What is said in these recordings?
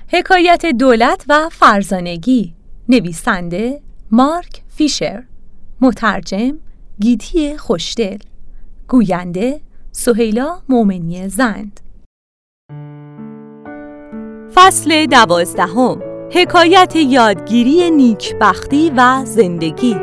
حکایت دولت و فرزانگی، نویسنده مارک فیشر، مترجم گیتی خوشدل، گوینده سهیلا مومنی زند. فصل 12، حکایت یادگیری نیکبختی و زندگی.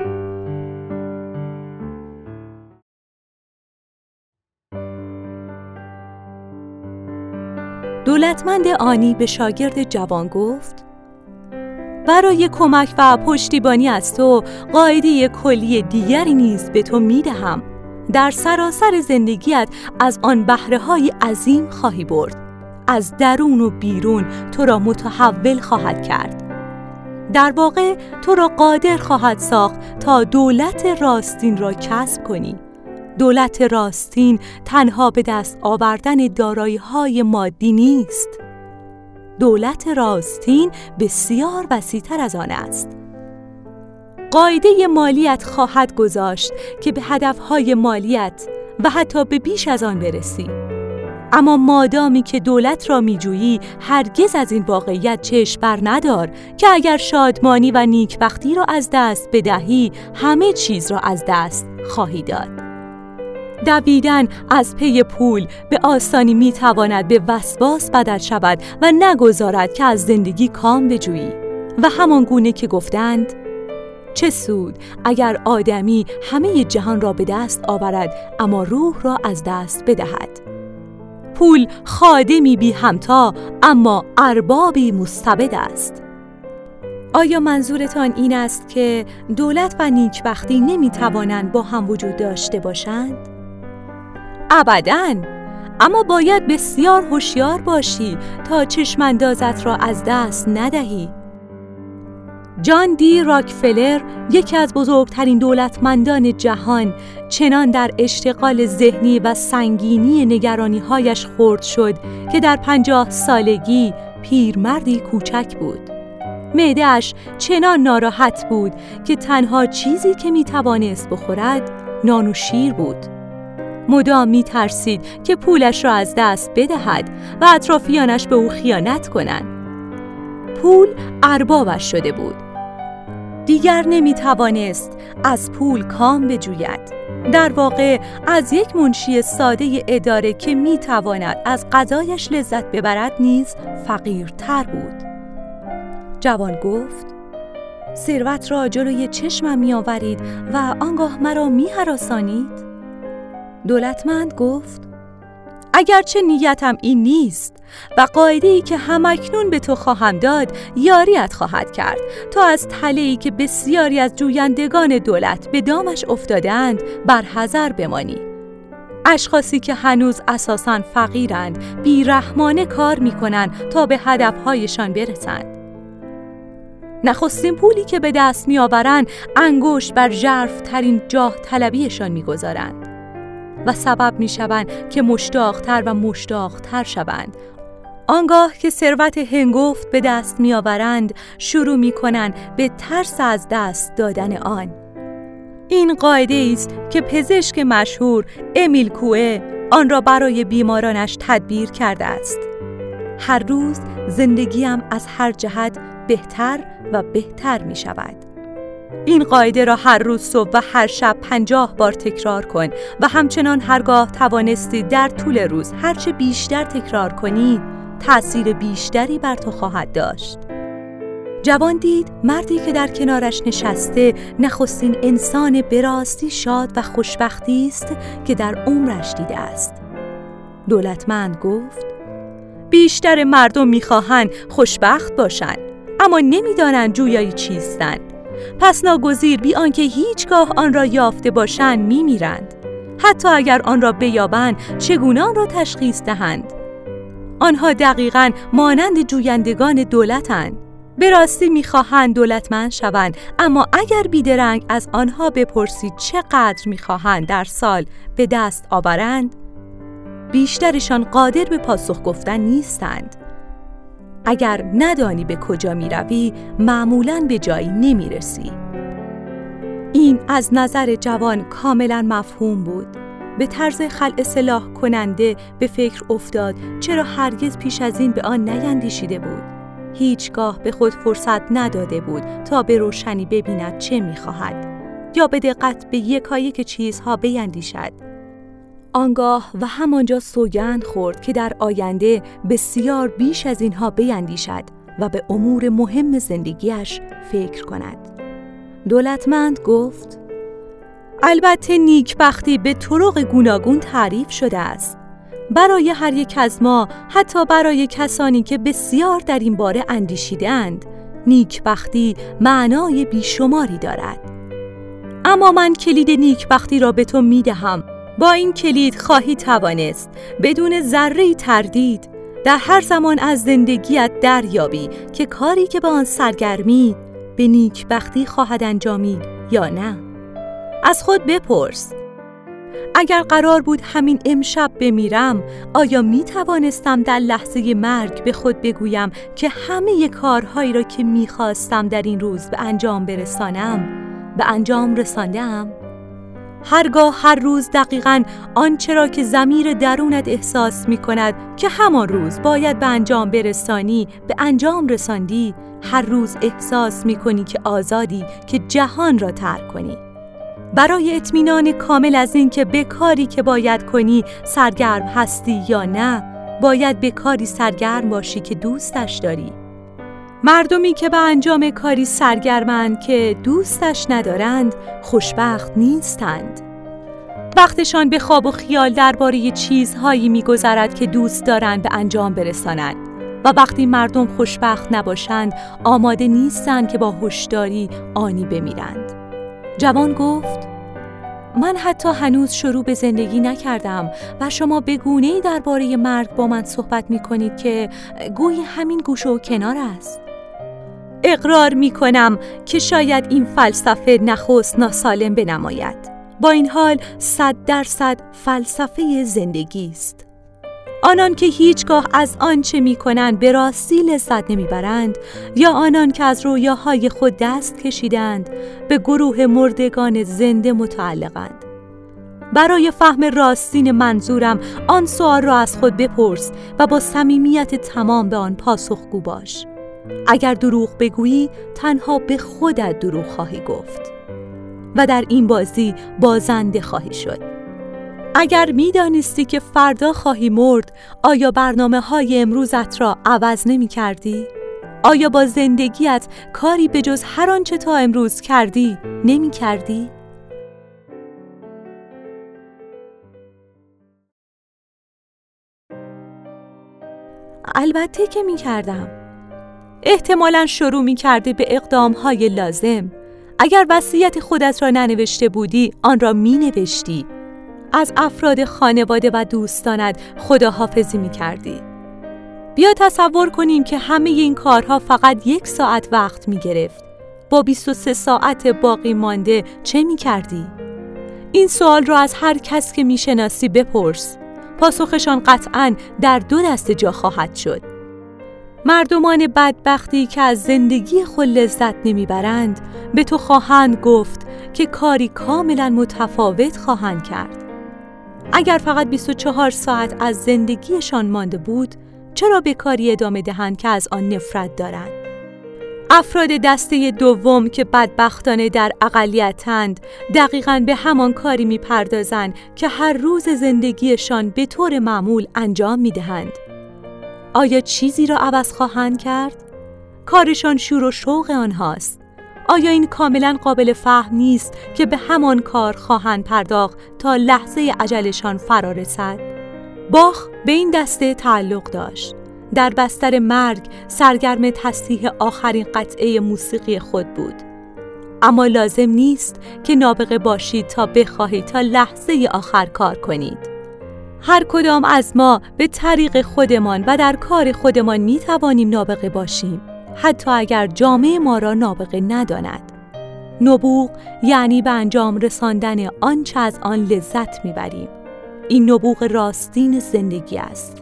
دولتمند آنی به شاگرد جوان گفت: برای کمک و پشتیبانی از تو قاعده کلی دیگری نیز به تو میدهم. در سراسر زندگیت از آن بهره‌های عظیم خواهی برد. از درون و بیرون تو را متحول خواهد کرد. در واقع تو را قادر خواهد ساخت تا دولت راستین را کسب کنی. دولت راستین تنها به دست آوردن دارایی‌های مادی نیست. دولت راستین بسیار وسیع‌تر از آن است. قاعده مالیت خواهد گذاشت که به هدفهای مالیت و حتی به بیش از آن برسی. اما مادامی که دولت را می‌جویی، هرگز از این واقعیت چشم بر ندار که اگر شادمانی و نیکبختی را از دست بدهی، همه چیز را از دست خواهی داد. دویدن از پی پول به آسانی میتواند به وسواس بدل شود و نگذارد که از زندگی کام بجویی. و همان گونه که گفتند: چه سود اگر آدمی همه جهان را به دست آورد اما روح را از دست بدهد. پول خادمی بی همتا اما اربابی مستبد است. آیا منظورتان این است که دولت و نیکبختی نمیتوانند با هم وجود داشته باشند؟ ابداً، اما باید بسیار هوشیار باشی تا چشماندازت را از دست ندهی. جان دی راکفلر، یکی از بزرگترین دولتمندان جهان، چنان در اشتغال ذهنی و سنگینی نگرانی‌هایش خرد شد که در 50 سالگی پیرمردی کوچک بود. معده‌اش چنان ناراحت بود که تنها چیزی که می‌توانست بخورد نان و شیر بود. مدام می‌ترسید که پولش را از دست بدهد و اطرافیانش به او خیانت کنند. پول اربابش شده بود. دیگر نمی‌توانست از پول کام بجوید. در واقع از یک منشی ساده اداره که می‌تواند از غذایش لذت ببرد نیز فقیرتر بود. جوان گفت: ثروت را جلوی چشمم می‌آورید و آنگاه مرا می‌هراسانید. دولتمند گفت: اگرچه نیتم این نیست و قاعده‌ای که همکنون به تو خواهم داد یاریت خواهد کرد تا از تله‌ای که بسیاری از جویندگان دولت به دامش افتادند برحذر بمانی. اشخاصی که هنوز اساساً فقیرند بیرحمانه کار می‌کنند تا به هدف‌هایشان برسند. نخستین پولی که به دست می‌آورند انگشت بر ژرف‌ترین جاه طلبیشان می‌گذارند و سبب می‌شوند که مشتاق‌تر و مشتاق‌تر شوند. آنگاه که ثروت هنگفت به دست می‌آورند، شروع می‌کنند به ترس از دست دادن آن. این قاعده است که پزشک مشهور امیل کوئه آن را برای بیمارانش تدبیر کرده است. هر روز زندگیم از هر جهت بهتر و بهتر می‌شود. این قاعده را هر روز صبح و هر شب 50 بار تکرار کن و همچنان هرگاه توانستی در طول روز هرچه بیشتر تکرار کنی، تأثیر بیشتری بر تو خواهد داشت. جوان دید مردی که در کنارش نشسته نخستین انسان به راستی شاد و خوشبختی است که در عمرش دیده است. دولتمند گفت: بیشتر مردم می‌خواهند خوشبخت باشند اما نمی‌دانند جویای چیستند. پس ناگزیر بی آنکه هیچگاه آن را یافته باشند میمیرند. حتی اگر آن را بیابند چگونه آن را تشخیص دهند؟ آنها دقیقاً مانند جویندگان دولتند. به راستی میخواهند دولتمند شوند، اما اگر بیدرنگ از آنها بپرسید چقدر میخواهند در سال به دست آورند، بیشترشان قادر به پاسخ گفتن نیستند. اگر ندانی به کجا می روی، معمولاً به جایی نمی رسی. این از نظر جوان کاملاً مفهوم بود. به طرز خلع اصلاح کننده به فکر افتاد چرا هرگز پیش از این به آن نیندیشیده بود. هیچگاه به خود فرصت نداده بود تا به روشنی ببیند چه می‌خواهد یا به دقت به یکایک چیزها بیندیشد. آنگاه و همانجا سوگند خورد که در آینده بسیار بیش از اینها بیندیشد و به امور مهم زندگیش فکر کند. دولتمند گفت: البته نیکبختی به طرق گوناگون تعریف شده است. برای هر یک از ما، حتی برای کسانی که بسیار در این باره اندیشیدند، نیکبختی معنای بیشماری دارد. اما من کلید نیکبختی را به تو میدهم. با این کلید خواهی توانست بدون ذره تردید در هر زمان از زندگیت دریابی که کاری که به آن سرگرمی به نیکبختی خواهد انجامید یا نه. از خود بپرس: اگر قرار بود همین امشب بمیرم، آیا می توانستم در لحظه مرگ به خود بگویم که همه کارهایی را که می خواستم در این روز به انجام برسانم به انجام رساندم؟ هرگاه هر روز دقیقاً آنچه را که ضمیر درونت احساس می کند که همان روز باید به انجام برسانی به انجام رساندی. هر روز احساس می کنی که آزادی که جهان را ترک کنی. برای اطمینان کامل از این که به کاری که باید کنی سرگرم هستی یا نه، باید به کاری سرگرم باشی که دوستش داری. مردمی که به انجام کاری سرگرمند که دوستش ندارند خوشبخت نیستند. وقتشان به خواب و خیال درباره چیزهایی می‌گذرد که دوست دارند به انجام برسانند و وقتی مردم خوشبخت نباشند آماده نیستند که با هوشیاری آنی بمیرند. جوان گفت: من حتی هنوز شروع به زندگی نکردم و شما به گونه‌ای درباره مرگ با من صحبت می‌کنید که گویی همین گوشه و کنار است. اقرار می‌کنم که شاید این فلسفه نخست ناسالم بنماید. با این حال 100% فلسفه زندگی است. آنان که هیچگاه از آنچه می‌کنند به راستی لذت نمی‌برند یا آنان که از رویاهای خود دست کشیدند به گروه مردگان زنده متعلقند. برای فهم راستین منظورم آن سوال را از خود بپرس و با صمیمیت تمام به آن پاسخگو باش. اگر دروغ بگویی تنها به خودت دروغ خواهی گفت و در این بازی بازنده خواهی شد. اگر می‌دانستی که فردا خواهی مرد، آیا برنامه‌های امروزت را عوض نمی‌کردی؟ آیا با زندگیت کاری به جز هر آنچه تا امروز کردی نمی‌کردی؟ البته که می‌کردم. احتمالاً شروع می‌کردی به اقدام‌های لازم. اگر وصیت خودت را ننوشته بودی، آن را می‌نوشتی. از افراد خانواده و دوستانت خداحافظی می‌کردی. بیا تصور کنیم که همه این کارها فقط 1 ساعت وقت می‌گرفت. با 23 ساعت باقی مانده چه می‌کردی؟ این سوال را از هر کس که می‌شناسی بپرس. پاسخشان قطعاً در 2 دسته جا خواهد شد. مردمان بدبختی که از زندگی خود لذت نمیبرند به تو خواهند گفت که کاری کاملا متفاوت خواهند کرد. اگر فقط 24 ساعت از زندگیشان مانده بود، چرا به کاری ادامه دهند که از آن نفرت دارند؟ افراد دسته دوم که بدبختانه در اقلیتند دقیقاً به همان کاری میپردازند که هر روز زندگیشان به طور معمول انجام میدهند. آیا چیزی را عوض خواهند کرد؟ کارشان شور و شوق آنهاست. آیا این کاملا قابل فهم نیست که به همان کار خواهند پرداخت تا لحظه اجلشان فرا رسد؟ باخ به این دسته تعلق داشت. در بستر مرگ سرگرم تصحیح آخرین قطعه موسیقی خود بود. اما لازم نیست که نابغه باشید تا بخواهید تا لحظه آخر کار کنید. هر کدام از ما به طریق خودمان و در کار خودمان می توانیم نابغه باشیم، حتی اگر جامعه ما را نابغه نداند. نبوغ یعنی به انجام رساندن آنچه از آن لذت میبریم. این نبوغ راستین زندگی است.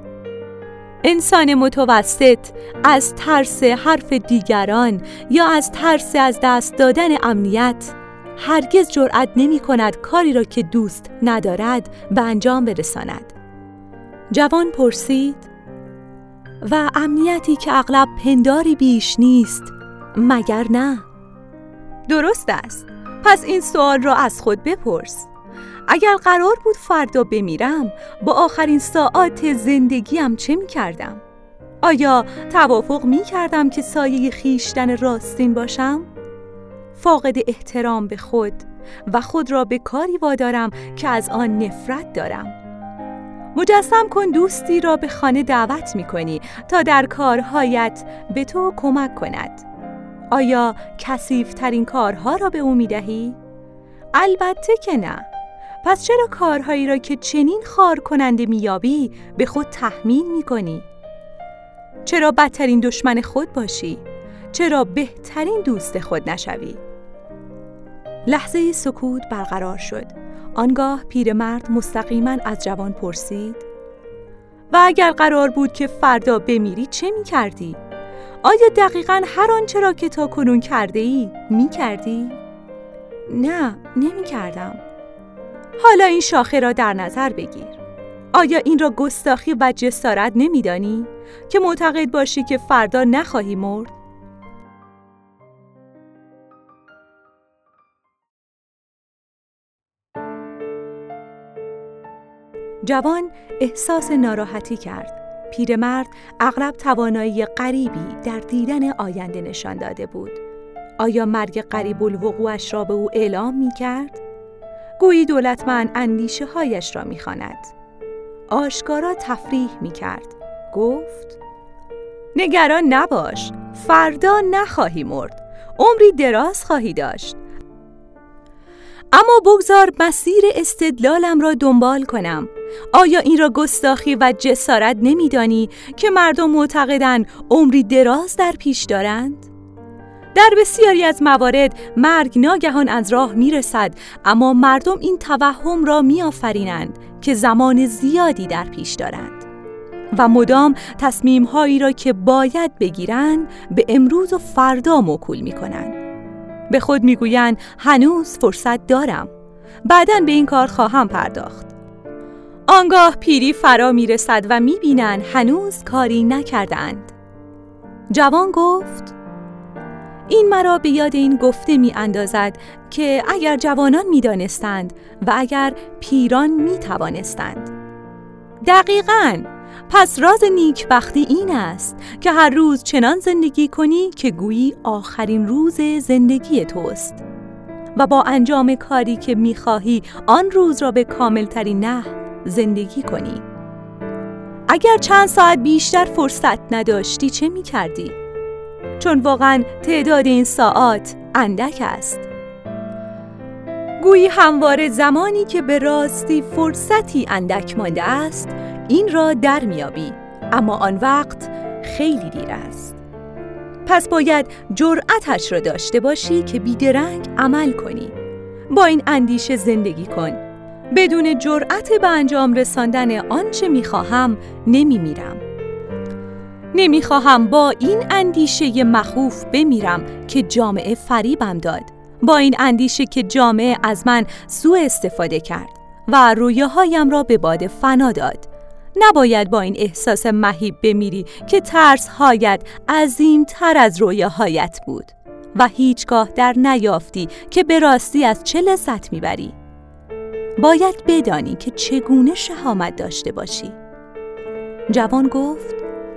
انسان متوسط از ترس حرف دیگران یا از ترس از دست دادن امنیت هرگز جرأت نمی کند کاری را که دوست ندارد به انجام برساند. جوان پرسید: و امنیتی که اغلب پنداری بیش نیست، مگر نه؟ درست است. پس این سوال را از خود بپرس. اگر قرار بود فردا بمیرم، با آخرین ساعات زندگیم چه می کردم؟ آیا توافق می کردم که سایه خویشتن راستین باشم؟ فاقد احترام به خود و خود را به کاری وادارم که از آن نفرت دارم. مجسم کن دوستی را به خانه دعوت می کنی تا در کارهایت به تو کمک کند. آیا کثیف‌ترین کارها را به او می دهی؟ البته که نه. پس چرا کارهایی را که چنین خار کننده می یابی به خود تحمیل می کنی؟ چرا بدترین دشمن خود باشی؟ چرا بهترین دوست خود نشوی؟ لحظه سکوت برقرار شد. آنگاه پیرمرد مستقیما از جوان پرسید: و اگر قرار بود که فردا بمیری چه می کردی؟ آیا دقیقاً هر آنچه را که تا کنون کرده ای می کردی؟ نه، نمی کردم. حالا این شاخه را در نظر بگیر. آیا این را گستاخی و جسارت نمی دانی که معتقد باشی که فردا نخواهی مرد؟ جوان احساس ناراحتی کرد. پیرمرد اغلب توانایی غریبی در دیدن آینده نشان داده بود. آیا مرگ قریب الوقوعش را به او اعلام می کرد؟ گویی دولتمند اندیشه هایش را می خواند. آشکارا تفریح می کرد. گفت: نگران نباش، فردا نخواهی مرد، عمری دراز خواهی داشت. اما بگذار مسیر استدلالم را دنبال کنم. آیا این را گستاخی و جسارت نمی‌دانی که مردم معتقدند عمری دراز در پیش دارند؟ در بسیاری از موارد مرگ ناگهان از راه میرسد، اما مردم این توهم را میآفرینند که زمان زیادی در پیش دارند و مدام تصمیم‌هایی را که باید بگیرند به امروز و فردا موکول می‌کنند. به خود میگویند هنوز فرصت دارم، بعداً به این کار خواهم پرداخت. آنگاه پیری فرا میرسد و میبینند هنوز کاری نکردند. جوان گفت: این مرا به یاد این گفته میاندازد که اگر جوانان میدانستند و اگر پیران میتوانستند. دقیقاً. پس راز نیکبختی این است که هر روز چنان زندگی کنی که گویی آخرین روز زندگی توست و با انجام کاری که میخواهی آن روز را به کاملترین نحو زندگی کنی. اگر چند ساعت بیشتر فرصت نداشتی چه میکردی؟ چون واقعا تعداد این ساعات اندک است. گویی همواره زمانی که به راستی فرصتی اندک مانده است این را در میابی، اما آن وقت خیلی دیر است. پس باید جرأتش را داشته باشی که بیدرنگ عمل کنی. با این اندیشه زندگی کن: بدون جرأت به انجام رساندن آنچه میخواهم نمیمیرم. نمیخواهم با این اندیشه مخوف بمیرم که جامعه فریبم داد، با این اندیشه که جامعه از من سوء استفاده کرد و رویاهایم را به باد فنا داد. نباید با این احساس مهیب بمیری که ترس‌هایت عظیم‌تر از رویاهایت بود و هیچگاه در نیافتی که به راستی از چه لذت میبری. باید بدانی که چگونه شهامت داشته باشی. جوان گفت: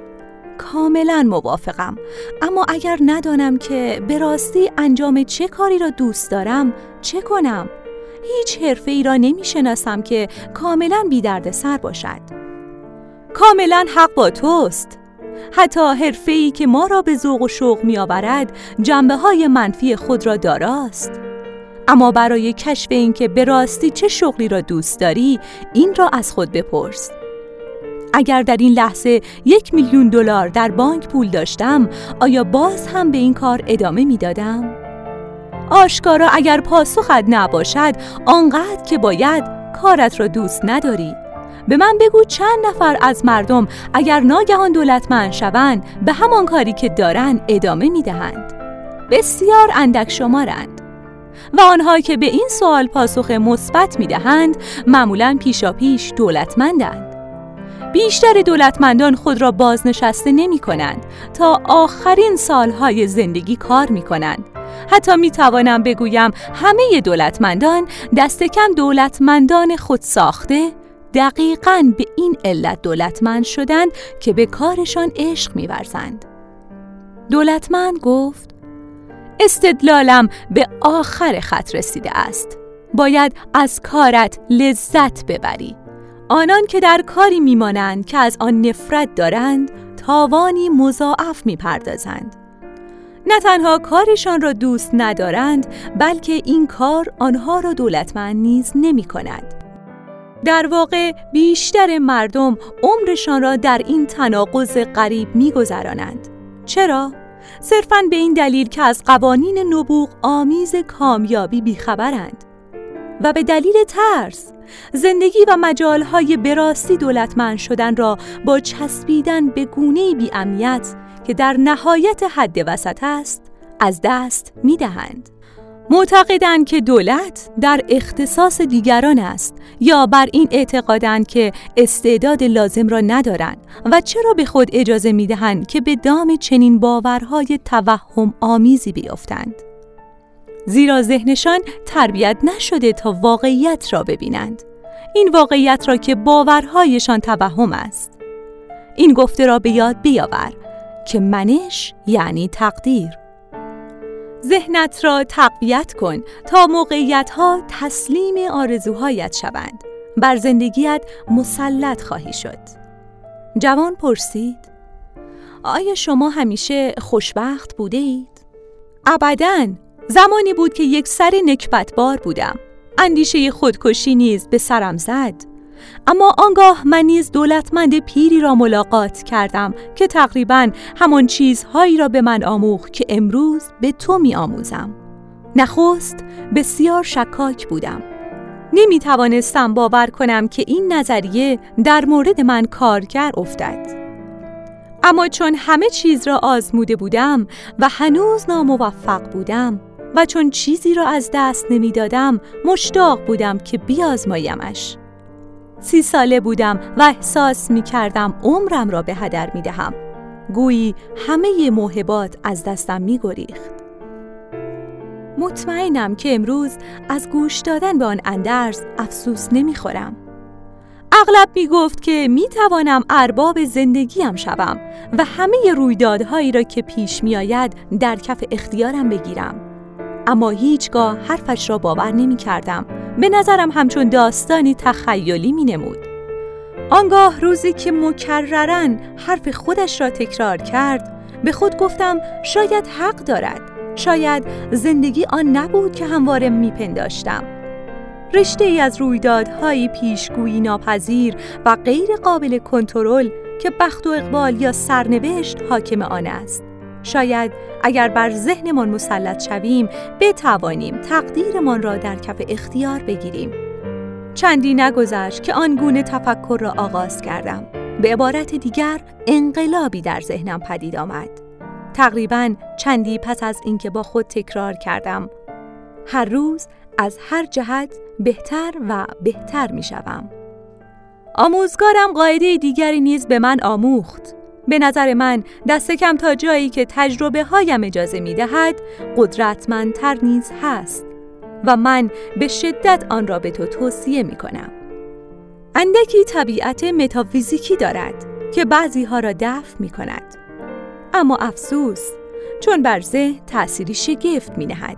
کاملا موافقم، اما اگر ندانم که به راستی انجام چه کاری را دوست دارم چه کنم؟ هیچ حرفه‌ای را نمی‌شناسم که کاملا بی دردسر باشد. کاملا حق با توست. حتی حرفه‌ای که ما را به ذوق و شوق می‌آورد جنبه‌های منفی خود را داراست. اما برای کشف این که به راستی چه شغلی را دوست داری، این را از خود بپرس: اگر در این لحظه $1,000,000 در بانک پول داشتم، آیا باز هم به این کار ادامه میدادم؟ آشکارا اگر پاسخت نباشد، آنقدر که باید کارت را دوست نداری. به من بگو چند نفر از مردم اگر ناگهان دولتمند شوند به همان کاری که دارند ادامه میدهند؟ بسیار اندک شمارند. و آنها که به این سوال پاسخ مثبت میدهند معمولاً پیشاپیش دولتمندند. بیشتر دولتمندان خود را بازنشسته نمی کنند. تا آخرین سالهای زندگی کار می کنند. حتی می توانم بگویم همه دولتمندان دست کم دولتمندان خود ساخته دقیقاً به این علت دولتمند شدند که به کارشان عشق می ورزند. دولتمند گفت: استدلالم به آخر خط رسیده است. باید از کارت لذت ببری. آنان که در کاری میمانند که از آن نفرت دارند، تاوانی مضاعف میپردازند. نه تنها کارشان را دوست ندارند، بلکه این کار آنها را دولتمند نیز نمی کند. در واقع بیشتر مردم عمرشان را در این تناقض غریب میگذرانند. چرا؟ صرفاً به این دلیل که از قوانین نبوغ آمیز کامیابی بیخبرند و به دلیل ترس زندگی و مجالهای براستی دولتمند شدن را با چسبیدن به گونه‌ای بی‌امنیت که در نهایت حد وسط است از دست می‌دهند. معتقدند که دولت در اختصاص دیگران است یا بر این اعتقادند که استعداد لازم را ندارند و چرا به خود اجازه می‌دهند که به دام چنین باورهای توهم آمیزی بیفتند. زیرا ذهنشان تربیت نشده تا واقعیت را ببینند. این واقعیت را که باورهایشان توهم است. این گفته را به یاد بیاور که منش یعنی تقدیر. ذهنت را تقویت کن تا موقعیت‌ها تسلیم آرزوهایت شوند. بر زندگیت مسلط خواهی شد. جوان پرسید: آیا شما همیشه خوشبخت بوده اید؟ ابداً. زمانی بود که یک سر نکبتبار بودم. اندیشه خودکشی نیز به سرم زد. اما آنگاه من نیز دولتمند پیری را ملاقات کردم که تقریباً همان چیزهایی را به من آموخت که امروز به تو می آموزم. نخست بسیار شکاک بودم. نمی توانستم باور کنم که این نظریه در مورد من کارگر افتد. اما چون همه چیز را آزموده بودم و هنوز ناموفق بودم و چون چیزی را از دست نمی دادم، مشتاق بودم که بیازمایمش. 30 ساله بودم و احساس می کردم عمرم را به هدر می دهم. گویی همه موهبات از دستم می گریخت. مطمئنم که امروز از گوش دادن به آن اندرز افسوس نمی خورم. اغلب می گفت که می توانم ارباب زندگیم شوم و همه رویدادهایی را که پیش می آید در کف اختیارم بگیرم. اما هیچگاه حرفش را باور نمی کردم. به نظرم همچون داستانی تخیلی می نمود. آنگاه روزی که مکرراً حرف خودش را تکرار کرد، به خود گفتم شاید حق دارد. شاید زندگی آن نبود که همواره می پنداشتم. رشته ای از رویدادهای پیشگویی ناپذیر و غیر قابل کنترل که بخت و اقبال یا سرنوشت حاکم آن است. شاید اگر بر ذهنمان مسلط شویم بتوانیم تقدیرمان را در کف اختیار بگیریم. چندی نگذشت که آن گونه تفکر را آغاز کردم. به عبارت دیگر انقلابی در ذهنم پدید آمد. تقریباً چندی پس از اینکه با خود تکرار کردم: هر روز از هر جهت بهتر و بهتر می شوم. آموزگارم قاعده دیگری نیز به من آموخت. به نظر من دست کم تا جایی که تجربه هایم اجازه می دهد قدرتمندتر نیز هست و من به شدت آن را به تو توصیه می کنم. اندکی طبیعت متافیزیکی دارد که بعضی ها را دفع می کند. اما افسوس، چون بر ذهن تأثیری شگفت می نهد.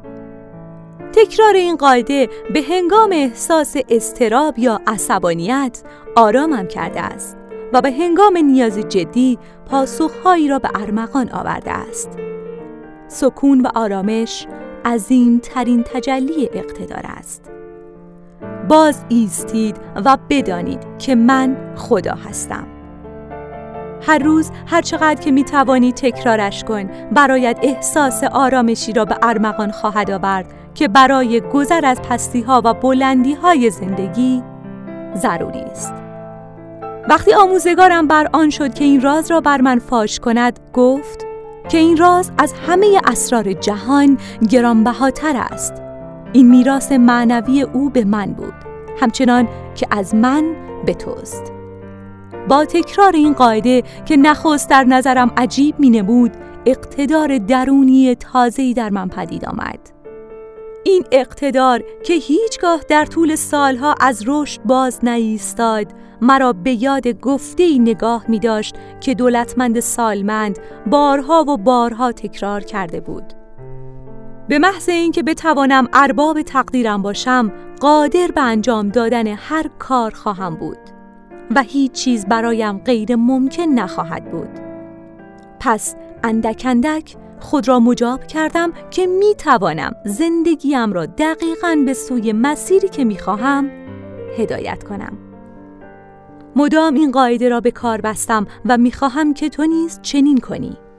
تکرار این قاعده به هنگام احساس اضطراب یا عصبانیت آرامم کرده است و به هنگام نیاز جدی پاسخهایی را به ارمغان آورده است. سکون و آرامش عظیمترین تجلی اقتدار است. باز ایستید و بدانید که من خدا هستم. هر روز هر چقدر که می توانی تکرارش کن، برایت احساس آرامشی را به ارمغان خواهد آورد که برای گذر از پستی‌ها و بلندی‌های زندگی ضروری است. وقتی آموزگارم بر آن شد که این راز را بر من فاش کند، گفت که این راز از همه اسرار جهان گرانبهاتر است. این میراث معنوی او به من بود، همچنان که از من به توست. با تکرار این قاعده که نخست در نظرم عجیب می‌نمود، اقتدار درونی تازه‌ای در من پدید آمد. این اقتدار که هیچگاه در طول سالها از رشد باز نایستاد، مرا به یاد گفته‌ای نگاه می‌داشت که دولتمند سالمند بارها و بارها تکرار کرده بود: به محض اینکه بتوانم ارباب تقدیرم باشم، قادر به انجام دادن هر کار خواهم بود و هیچ چیز برایم غیر ممکن نخواهد بود. پس اندک اندک خود را مجاب کردم که می توانم زندگیم را دقیقاً به سوی مسیری که می خواهم هدایت کنم. مدام این قاعده را به کار بستم و می خواهم که تو نیز چنین کنی.